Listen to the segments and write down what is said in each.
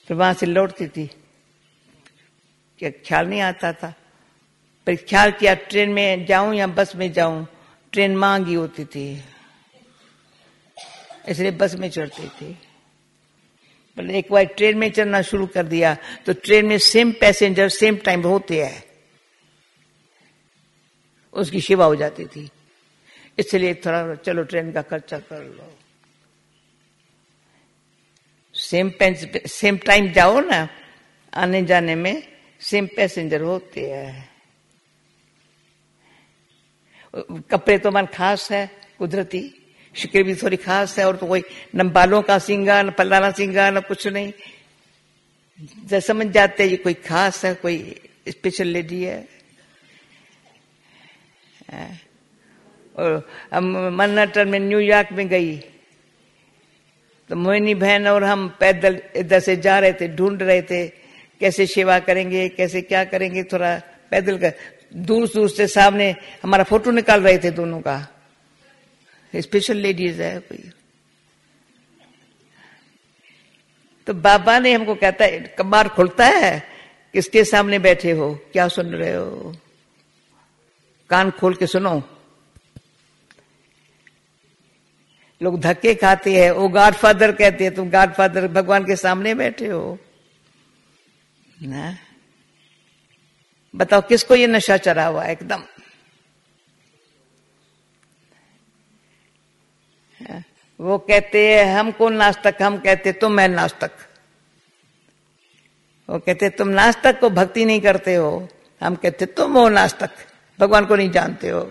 फिर वहां से लौटती थी, क्या ख्याल नहीं आता था। पर ख्याल किया ट्रेन में जाऊं या बस में जाऊं, ट्रेन महंगी होती थी इसलिए बस में चढ़ती थी। पर एक बार ट्रेन में चढ़ना शुरू कर दिया तो ट्रेन में सेम पैसेंजर सेम टाइम होते हैं, उसकी सेवा हो जाती थी। इसलिए थोड़ा चलो ट्रेन का खर्चा कर लो, सेम टाइम जाओ ना, आने जाने में सेम पैसेंजर होते हैं। कपड़े तो मन खास है, कुदरती शक्ल भी थोड़ी खास है, और तो कोई न बालों का सिंगार, न फलाना सिंगार, न कुछ नहीं। जब समझ जाते हैं ये कोई खास है, कोई स्पेशल लेडी है। और हम मैनहट्टन में न्यूयॉर्क में गई तो मोहिनी बहन और हम पैदल इधर से जा रहे थे, ढूंढ रहे थे कैसे सेवा करेंगे, कैसे क्या करेंगे। थोड़ा पैदल कर, दूर दूर से सामने हमारा फोटो निकाल रहे थे दोनों का, स्पेशल लेडीज है कोई। तो बाबा ने हमको कहता है, कबार खुलता है, किसके सामने बैठे हो, क्या सुन रहे हो, कान खोल के सुनो। लोग धक्के खाते हैं, वो गॉडफादर कहते हैं, तुम गॉडफादर भगवान के सामने बैठे हो ना। बताओ किसको ये नशा चढ़ा हुआ है एकदम। वो कहते हैं हमको नास्तिक, हम कहते तुम मैं नास्तिक। वो कहते तुम नास्तिक को भक्ति नहीं करते हो, हम कहते तुम हो नास्तिक, भगवान को नहीं जानते हो।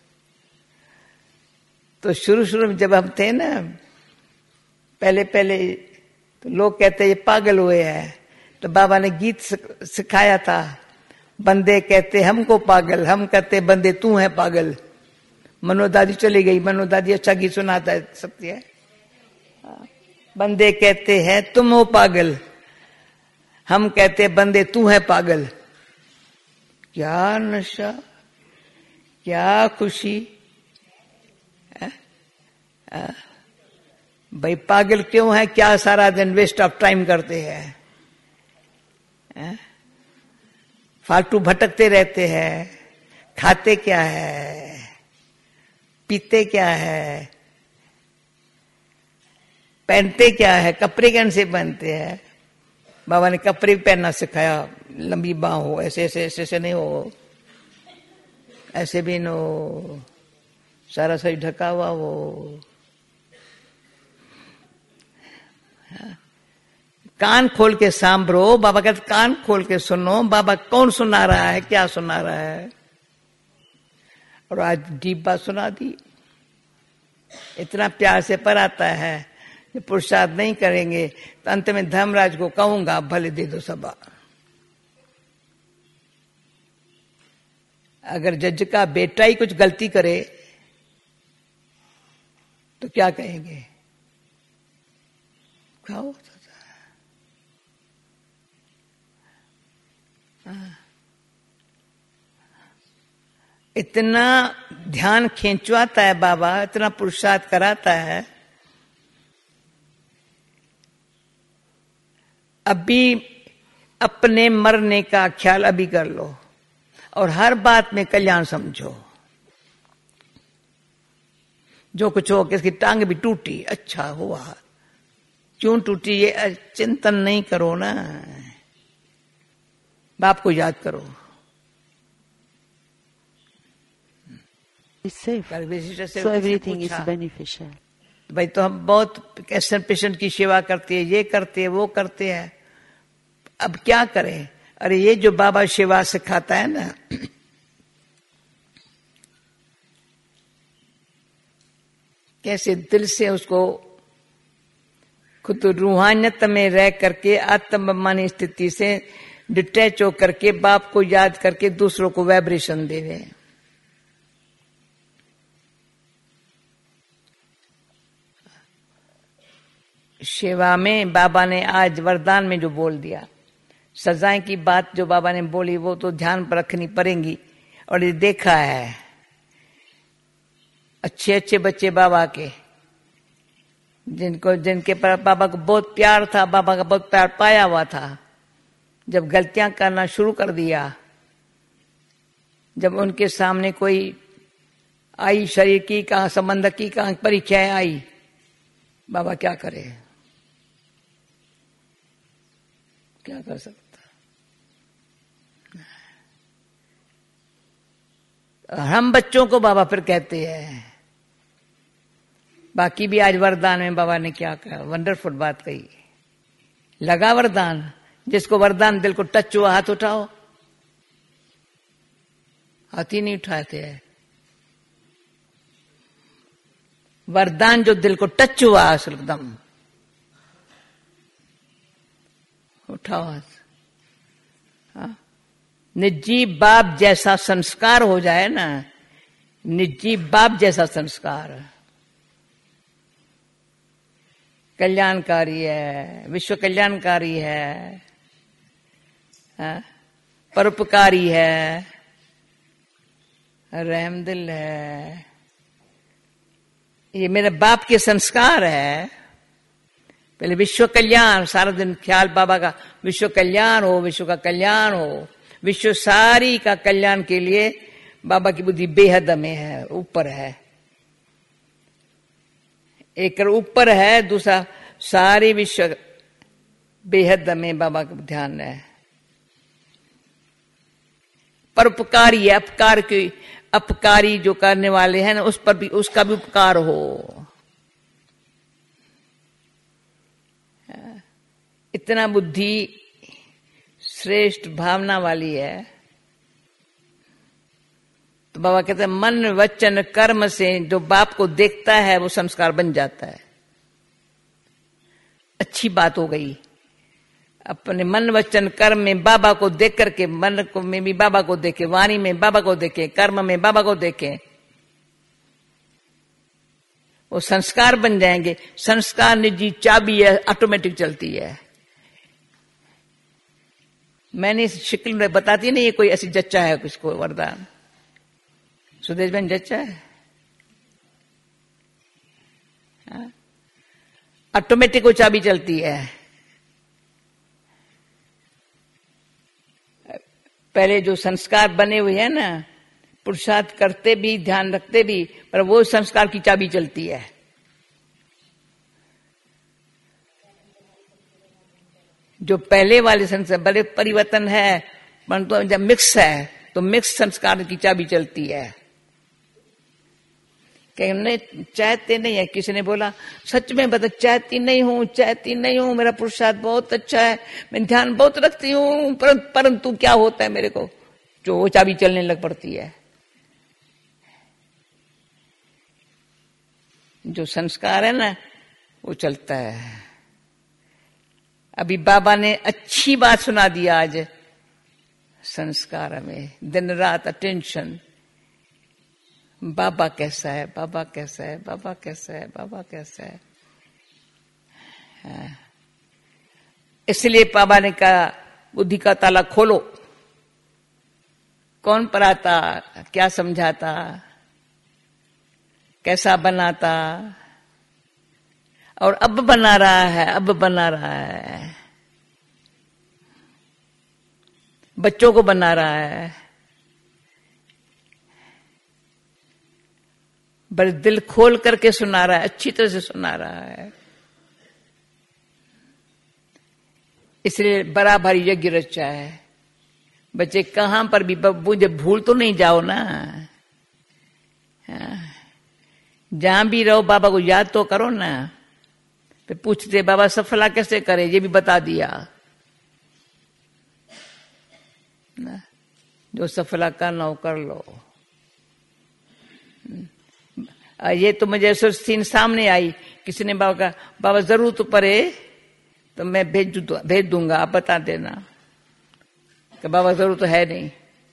तो शुरू में जब हम थे ना, पहले तो लोग कहते ये पागल हुए हैं। तो बाबा ने गीत सिखाया था, बंदे कहते हमको पागल, हम कहते बंदे तू है पागल। मनोदादी चली गई, मनोदादी अच्छा गीत सुनाता है, सत्य है। बंदे कहते हैं तुम हो पागल, हम कहते बंदे तू है पागल। क्या नशा, क्या खुशी। भाई पागल क्यों है, क्या सारा दिन वेस्ट ऑफ टाइम करते हैं, फालतू भटकते रहते हैं। खाते क्या है, पीते क्या है, पहनते क्या है, कपड़े कैसे पहनते हैं। बाबा ने कपड़े भी पहनना सिखाया, लंबी बाह हो, ऐसे ऐसे ऐसे ऐसे नहीं हो, ऐसे भी न हो, सारा शरीर ढका हुआ हो। कान खोल के सांभरो, बाबा कहते कान खोल के सुनो, बाबा कौन सुना रहा है, क्या सुना रहा है। और आज डीप बात सुना दी, इतना प्यार से पर आता है। पुरुषार्थ नहीं करेंगे तो अंत में धर्मराज को कहूंगा भले दे दो सभा। अगर जज का बेटा ही कुछ गलती करे तो क्या कहेंगे, खाओ। इतना ध्यान खींचवाता है बाबा, इतना पुरुषार्थ कराता है। अभी अपने मरने का ख्याल अभी कर लो और हर बात में कल्याण समझो। जो कुछ हो, किसकी टांग भी टूटी, अच्छा हुआ, क्यों टूटी ये चिंतन नहीं करो ना, बाप को याद करो। It's safe. So everything is beneficial. भाई तो हम बहुत कैंसर पेशेंट की सेवा करते हैं, ये करते हैं, वो करते हैं, अब क्या करें। अरे ये जो बाबा सेवा सिखाता है ना, कैसे दिल से उसको खुद रूहानियत में रह करके आत्ममानी स्थिति से डिटैच हो करके बाप को याद करके दूसरों को वाइब्रेशन देवे। सेवा में बाबा ने आज वरदान में जो बोल दिया, सजाएं की बात जो बाबा ने बोली वो तो ध्यान पर रखनी पड़ेगी। और ये देखा है अच्छे अच्छे बच्चे बाबा के जिनके पर बाबा को बहुत प्यार था, बाबा का बहुत प्यार पाया हुआ था, जब गलतियां करना शुरू कर दिया, जब उनके सामने कोई आई शरीर की कहां संबंध की कहां परीक्षाएं आई, बाबा क्या करे, क्या कर सकता। हम बच्चों को बाबा फिर कहते हैं, बाकी भी आज वरदान में बाबा ने क्या कहा, वंडरफुल बात कही। लगा वरदान, जिसको वरदान दिल को टच हुआ हाथ उठाओ, हाथ ही नहीं उठाते हैं। वरदान जो दिल को टच हुआ असल एकदम, उठाओ हाथ। हाँ? निर्जीव बाप जैसा संस्कार हो जाए ना, निर्जीव बाप जैसा संस्कार कल्याणकारी है, विश्व कल्याणकारी है, परोपकारी है, रहमदिल है। ये मेरे बाप के संस्कार है। पहले विश्व कल्याण, सारा दिन ख्याल बाबा का, विश्व कल्याण हो, विश्व का कल्याण हो, विश्व सारी का कल्याण के लिए बाबा की बुद्धि बेहद में है, ऊपर है। एक ऊपर है, दूसरा सारी विश्व बेहद में बाबा का ध्यान है। परोपकारी है, अपकार की, अपकारी जो करने वाले हैं ना, उस पर भी, उसका भी उपकार हो। इतना बुद्धि श्रेष्ठ भावना वाली है। तो बाबा कहते हैं मन वचन कर्म से जो बाप को देखता है वो संस्कार बन जाता है। अच्छी बात हो गई, अपने मन वचन कर्म में बाबा को देख करके, मन को में भी बाबा को देखे, वाणी में बाबा को देखे, कर्म में बाबा को देखे, वो संस्कार बन जाएंगे। संस्कार निजी चाबी है, ऑटोमेटिक चलती है। मैंने इस शिक्ल में बताती नहीं, ये कोई ऐसी जच्चा है किसको वरदान, सुदेश बहन जच्चा है, ऑटोमेटिक वो चाबी चलती है। पहले जो संस्कार बने हुए हैं ना, पुरुषार्थ करते भी, ध्यान रखते भी, पर वो संस्कार की चाबी चलती है। जो पहले वाले संस्कार बड़े परिवर्तन है, परंतु जब मिक्स है तो मिक्स संस्कार की चाबी चलती है। नहीं चाहते नहीं है, किसी ने बोला सच में बता, चाहती नहीं हूं, मेरा पुरुषार्थ बहुत अच्छा है, मैं ध्यान बहुत रखती हूं, परंतु क्या होता है मेरे को, जो वो चाबी चलने लग पड़ती है। जो संस्कार है ना वो चलता है। अभी बाबा ने अच्छी बात सुना दिया आज, संस्कार में दिन रात अटेंशन, बाबा कैसा है, बाबा कैसा है, बाबा कैसा है, बाबा कैसा है। इसलिए बाबा ने कहा बुद्धि का ताला खोलो, कौन पढ़ाता, क्या समझाता, कैसा बनाता, और अब बना रहा है, अब बना रहा है, बच्चों को बना रहा है। बड़े दिल खोल करके सुना रहा है, अच्छी तरह से सुना रहा है। इसलिए बड़ा भारी यज्ञ रचा है। बच्चे कहां पर भी मुझे भूल तो नहीं जाओ ना, जहां भी रहो बाबा को याद तो करो ना। फिर पूछते बाबा सफला कैसे करे, ये भी बता दिया ना, जो सफला करना हो कर लो। ये तो मुझे सीन सामने आई, किसी ने बाबा का, बाबा जरूरत पड़े तो मैं भेज दूंगा, आप बता देना। कि बाबा जरूरत तो है नहीं।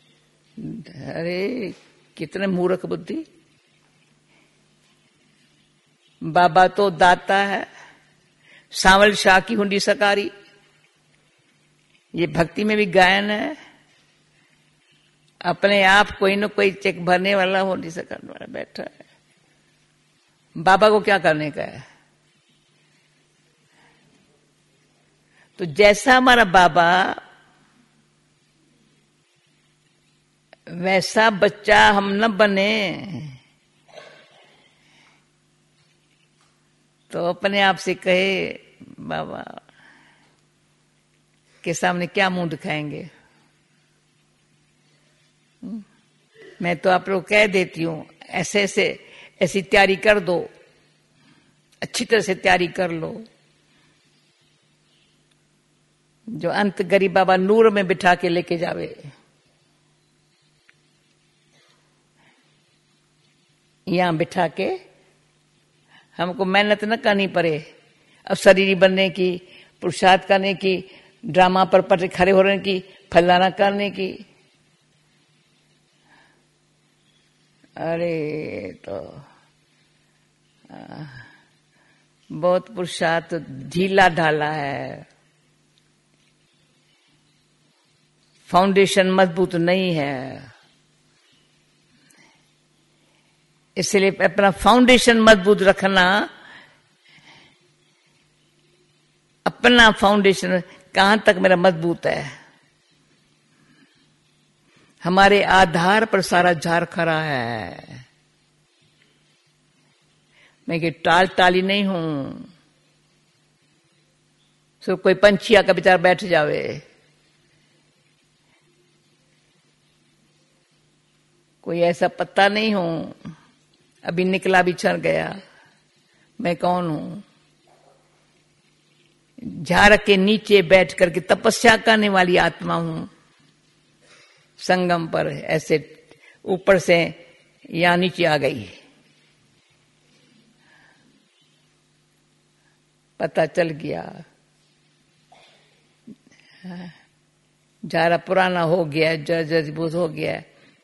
अरे कितने मूर्ख बुद्धि, बाबा तो दाता है, सांवल शाह की हुंडी सकारी, ये भक्ति में भी गायन है। अपने आप कोई न कोई चेक भरने वाला हुंडी सकारने वाला बैठा है। बाबा को क्या करने का है? तो जैसा हमारा बाबा वैसा बच्चा हम न बने तो अपने आप से कहे बाबा के सामने क्या मुंह दिखाएंगे। मैं तो आप लोग कह देती हूं ऐसे ऐसे ऐसी तैयारी कर दो, अच्छी तरह से तैयारी कर लो। जो अंत गरीब बाबा नूर में बिठा के लेके जावे, यहां बिठा के हमको मेहनत न करनी पड़े, अब शरीरी बनने की, पुरुषार्थ करने की, ड्रामा पर खड़े होने की, फलाना करने की। अरे तो बहुत पुरुषार्थ ढीला ढाला है, फाउंडेशन मजबूत नहीं है। इसलिए अपना फाउंडेशन मजबूत रखना, अपना फाउंडेशन कहां तक मेरा मजबूत है। हमारे आधार पर सारा झार खड़ा है। मैं कि टाल टाली नहीं हूं, सो कोई पंछी आकर बेचारा बैठ जावे, कोई ऐसा पत्ता नहीं हूं अभी निकला बिछड़ गया। मैं कौन हूं? झाड़ के नीचे बैठ करके तपस्या करने वाली आत्मा हूं। संगम पर ऐसे ऊपर से यहां नीचे आ गई, पता चल गया। झाड़ा पुराना हो गया, जजबूत हो गया,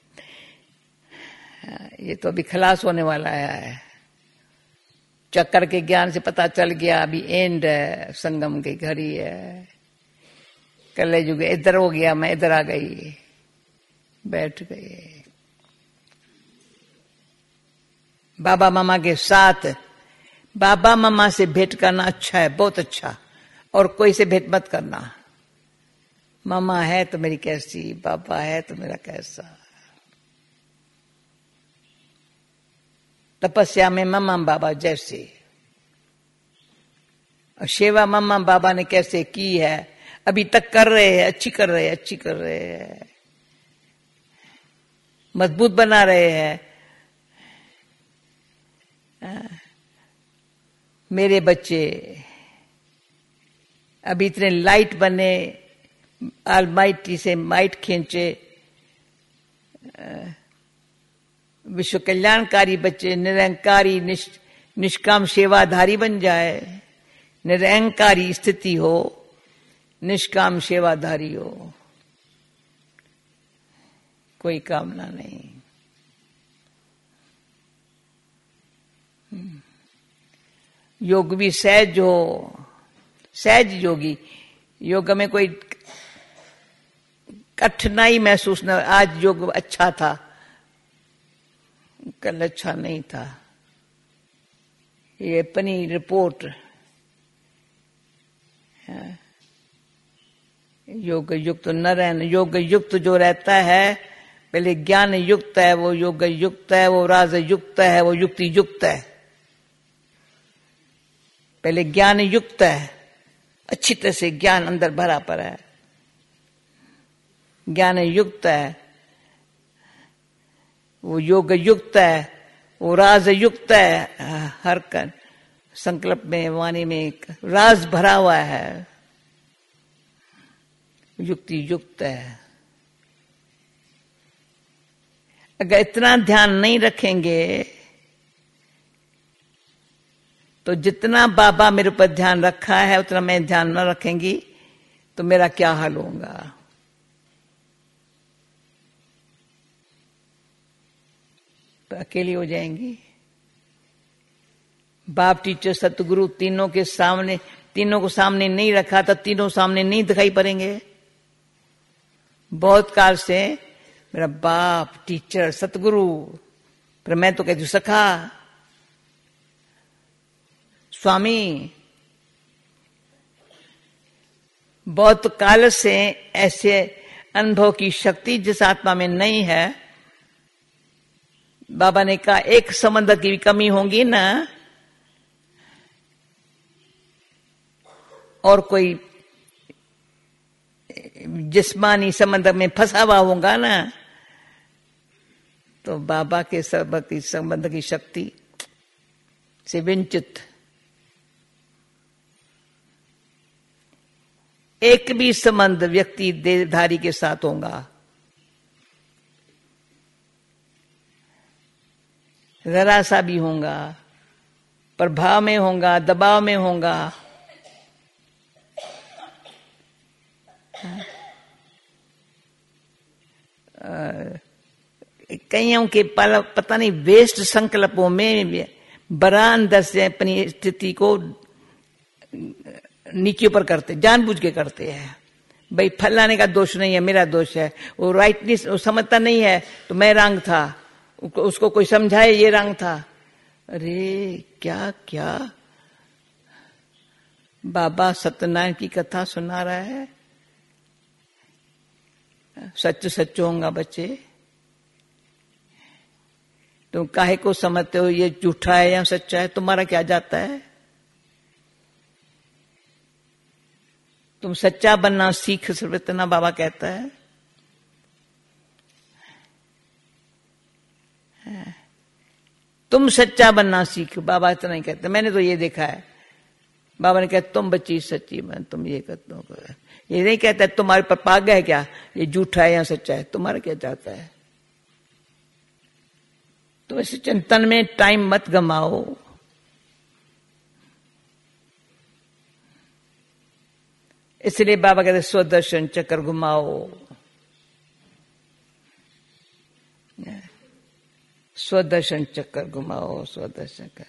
ये तो अभी खलास होने वाला है। चक्कर के ज्ञान से पता चल गया अभी एंड है, संगम की घड़ी है। कल युग इधर हो गया, मैं इधर आ गई, बैठ गई बाबा मामा के साथ। बाबा मामा से भेंट करना अच्छा है, बहुत अच्छा, और कोई से भेंट मत करना। मामा है तो मेरी कैसी, बाबा है तो मेरा कैसा। तपस्या में मम्मा बाबा जैसे, और सेवा मम्मा बाबा ने कैसे की है, अभी तक कर रहे हैं, अच्छी कर रहे हैं, अच्छी कर रहे हैं, मजबूत बना रहे हैं। मेरे बच्चे अभी इतने लाइट बने, ऑलमाइटी से माइट खींचे, विश्व कल्याणकारी बच्चे, निरंकारी निष्काम सेवाधारी बन जाए। निरंकारी स्थिति हो, निष्काम सेवाधारी हो, कोई कामना नहीं। योग भी सहज हो, सहज योगी। योग में कोई कठिनाई महसूस न। आज योग अच्छा था, कल अच्छा नहीं था। ये अपनी रिपोर्ट, योग युक्त न रहना। योग युक्त जो रहता है, पहले ज्ञान युक्त है, वो योग युक्त है, वो राज युक्त है, वो युक्ति युक्त है। पहले ज्ञान युक्त है, अच्छी तरह से ज्ञान अंदर भरा पड़ा है, ज्ञान युक्त है, वो योग युक्त है, वो राज युक्त है। हर संकल्प में, वाणी में एक राज भरा हुआ है, युक्ति युक्त है। अगर इतना ध्यान नहीं रखेंगे तो जितना बाबा मेरे ऊपर ध्यान रखा है उतना मैं ध्यान न रखेंगी तो मेरा क्या हाल होगा। तो अकेली हो जाएंगी। बाप, टीचर, सतगुरु तीनों के सामने, तीनों को सामने नहीं रखा तो तीनों सामने नहीं दिखाई पड़ेंगे। बहुत काल से मेरा बाप, टीचर, सतगुरु, पर मैं तो कहती हूं सखा, स्वामी। बहुत काल से ऐसे अनुभव की शक्ति जिस आत्मा में नहीं है, बाबा ने कहा एक संबंध की भी कमी होगी ना, और कोई जिस्मानी संबंध में फंसा हुआ होगा ना, तो बाबा के संबंध की शक्ति से वंचित एक भी संबंध व्यक्ति देहधारी के साथ होगा, जरा सा भी होगा, प्रभाव में होगा, दबाव में होगा, कईयों के पता नहीं वेस्ट संकल्पों में बड़ा अंदर से अपनी स्थिति को नीचे ऊपर करते, जानबूझ के करते हैं। भाई फलाने का दोष नहीं है, मेरा दोष है, वो राइटनेस वो समझता नहीं है, तो मैं रंग था, उसको कोई समझाए ये रंग था। अरे क्या क्या बाबा सत्यनारायण की कथा सुना रहा है। सच सच होगा बच्चे, तुम काहे को समझते हो ये झूठा है या सच्चा है, तुम्हारा क्या जाता है। तुम सच्चा बनना सीख, सिर्फ इतना बाबा कहता है। तुम सच्चा बनना सीख, बाबा इतना ही कहते। मैंने तो ये देखा है, बाबा ने कहा तुम बच्ची सच्ची बन, तुम ये करते हो। ये नहीं कहता तुम्हारे पर पाग है क्या, ये झूठा है या सच्चा है, तुम्हारा क्या चाहता है। तुम इस चिंतन में टाइम मत गमाओ। इसलिए बाबा कहते स्वदर्शन चक्कर घुमाओ, स्वदर्शन चक्कर घुमाओ, स्वदर्शन का।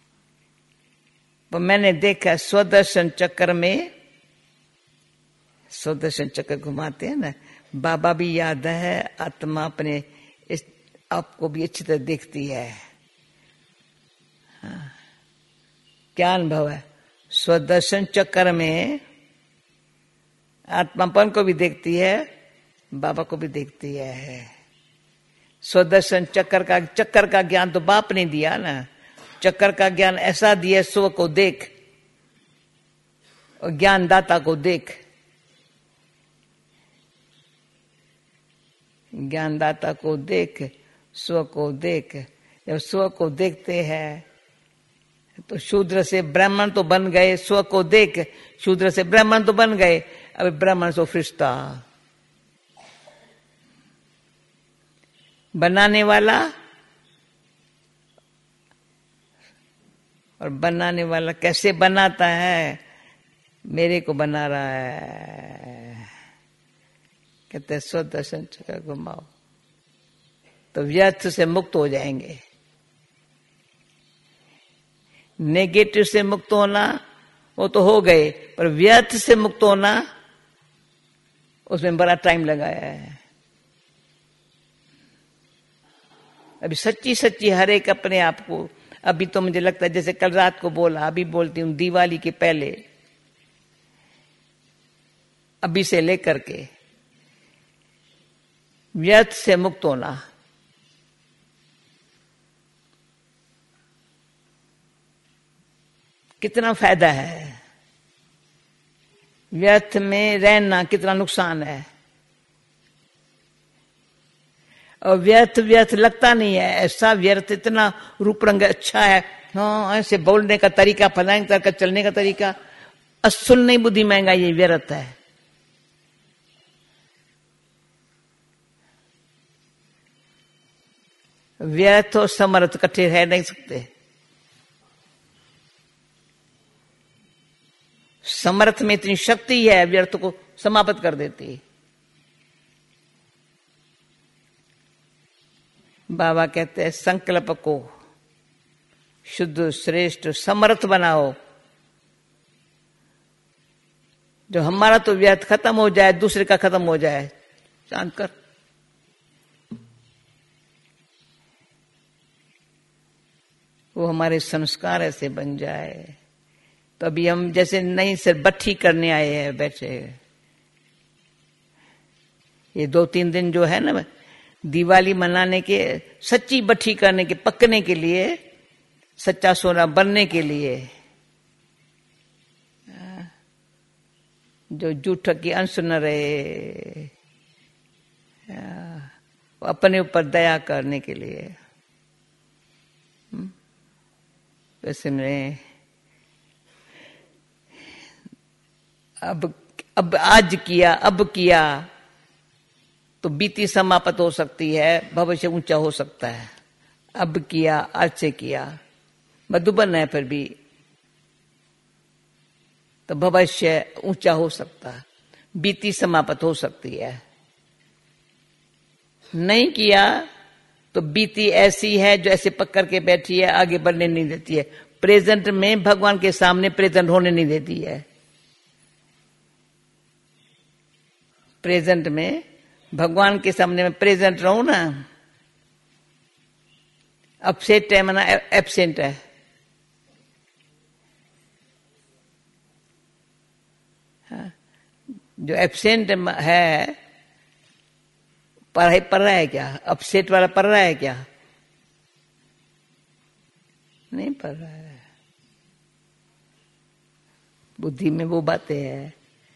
पर मैंने देखा स्वदर्शन चक्कर में, स्वदर्शन चक्कर घुमाते हैं ना, बाबा भी याद है, आत्मा अपने इस आपको भी अच्छी तरह देखती है। हाँ। क्या अनुभव है, स्वदर्शन चक्कर में आत्मापन को भी देखती है, बाबा को भी देखती है। स्वदर्शन चक्कर का ज्ञान तो बाप ने दिया ना, चक्कर का ज्ञान ऐसा दिया, स्व को देख और ज्ञानदाता को देख। ज्ञानदाता को देख, स्व को देख। जब स्व को देखते हैं तो शूद्र से ब्राह्मण तो बन गए, स्व को देख शूद्र से ब्राह्मण तो बन गए, अब ब्राह्मण से फरिश्ता। बनाने वाला और बनाने वाला कैसे बनाता है, मेरे को बना रहा है। कहते हैं स्वदर्शन चक्कर घुमाओ तो व्यर्थ से मुक्त हो जाएंगे। नेगेटिव से मुक्त होना वो तो हो गए, पर व्यर्थ से मुक्त होना उसमें बड़ा टाइम लगाया है। अभी सच्ची सच्ची हर एक अपने आप को, अभी तो मुझे लगता है जैसे कल रात को बोला, अभी बोलती हूँ, दिवाली के पहले अभी से लेकर के व्यर्थ से मुक्त होना। कितना फायदा है, व्यर्थ में रहना कितना नुकसान है। और व्यर्थ व्यर्थ लगता नहीं है, ऐसा व्यर्थ इतना रूप रंग अच्छा है। हाँ, ऐसे बोलने का तरीका, फलाने तरह का चलने का तरीका, असल नहीं बुद्धि महंगा, ये व्यर्थ है। व्यर्थ और समर्थ इकट्ठे रह नहीं सकते। समर्थ में इतनी शक्ति है, व्यर्थ को समाप्त कर देती है। बाबा कहते हैं संकल्प को शुद्ध श्रेष्ठ समर्थ बनाओ, जो हमारा तो व्यर्थ खत्म हो जाए, दूसरे का खत्म हो जाए। शांत कर। वो हमारे संस्कार ऐसे बन जाए। तो अभी हम जैसे नहीं सिर्फ बट्ठी करने आए हैं बैठे, ये 2-3 दिन जो है ना दिवाली मनाने के, सच्ची बट्ठी करने के, पकने के लिए, सच्चा सोना बनने के लिए, जो झूठ की अंश न रहे, अपने ऊपर दया करने के लिए। वैसे में अब आज किया, अब किया तो बीती समाप्त हो सकती है, भविष्य ऊंचा हो सकता है। अब किया, आज से किया, मधुबन है फिर भी, तो भविष्य ऊंचा हो सकता है, बीती समाप्त हो सकती है। नहीं किया तो बीती ऐसी है जो ऐसे पकड़ के बैठी है, आगे बढ़ने नहीं देती है। प्रेजेंट में भगवान के सामने प्रेजेंट होने नहीं देती है। प्रेजेंट में भगवान के सामने में प्रेजेंट रहूं ना, अपसेट है माना एब्सेंट है। जो एब्सेंट है पढ़ाई पढ़ रहा है क्या? अपसेट वाला पढ़ रहा है क्या? नहीं पढ़ रहा है। बुद्धि में वो बातें है।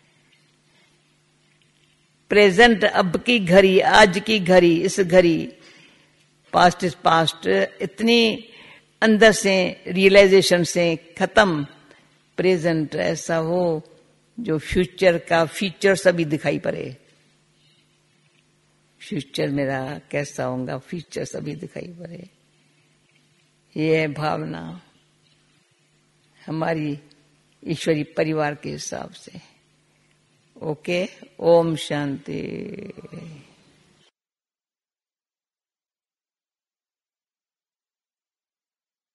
प्रेजेंट, अब की घड़ी, आज की घड़ी, इस घड़ी, पास्ट इज पास्ट, इतनी अंदर से रियलाइजेशन से खत्म। प्रेजेंट ऐसा हो जो फ्यूचर का फीचर सभी दिखाई पड़े। फ्यूचर मेरा कैसा होगा, फ्यूचर सभी दिखाई पड़े। ये है भावना हमारी ईश्वरी परिवार के हिसाब से। ओके, ओम शांति।